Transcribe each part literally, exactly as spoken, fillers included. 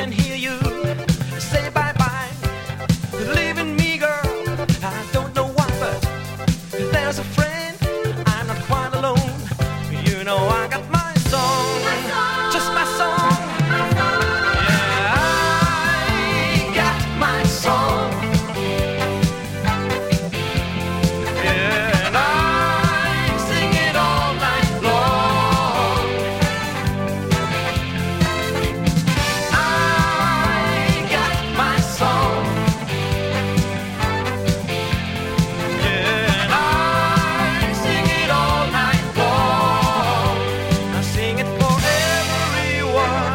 can hear you say bye bye, leaving me, girl. I don't know why, but there's a friend. I'm not quite alone. You know I got my song, just my song. Yeah, I got my song. Yeah, and I sing it all night long. I got my song. Yeah, and I sing it all night long. I sing it for everyone.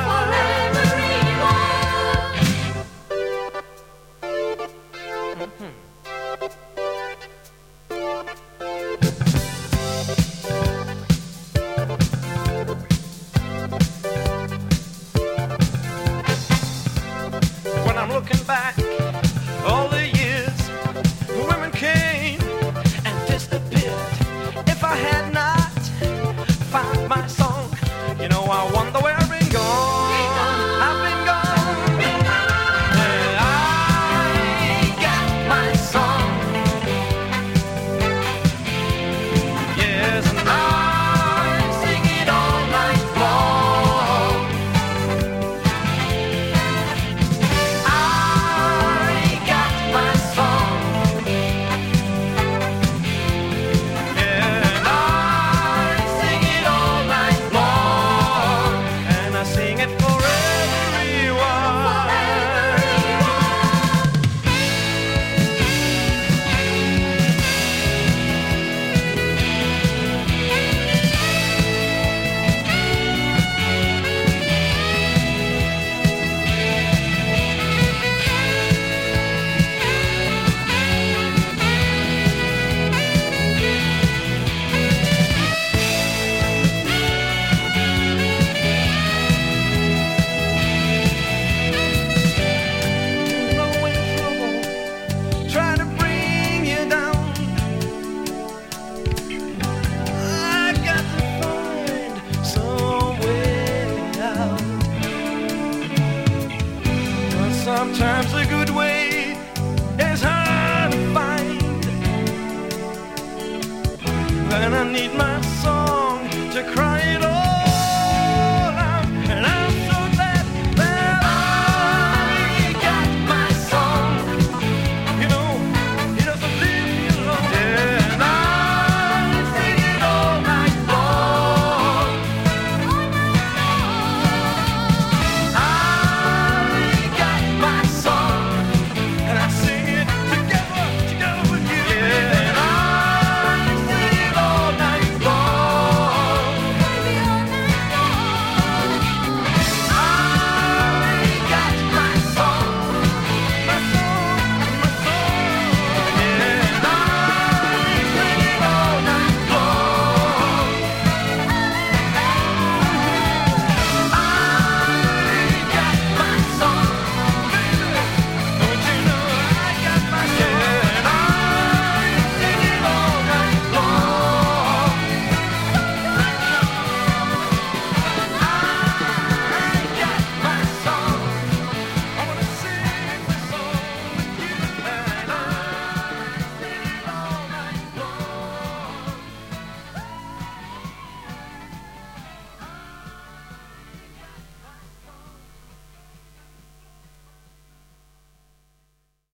When I'm looking back, all the years women came and disappeared. If I had not found my song, you know I wonder where I've been gone. I've been gone. Yeah, I got my song. Yes, and I sing it all night long. I got my song. Yeah, and I sing it all night long. And I sing it for everyone. Knowing trouble, trying to bring you down. I got to find some way out. But sometimes a good way is hard to find. Then I need my song.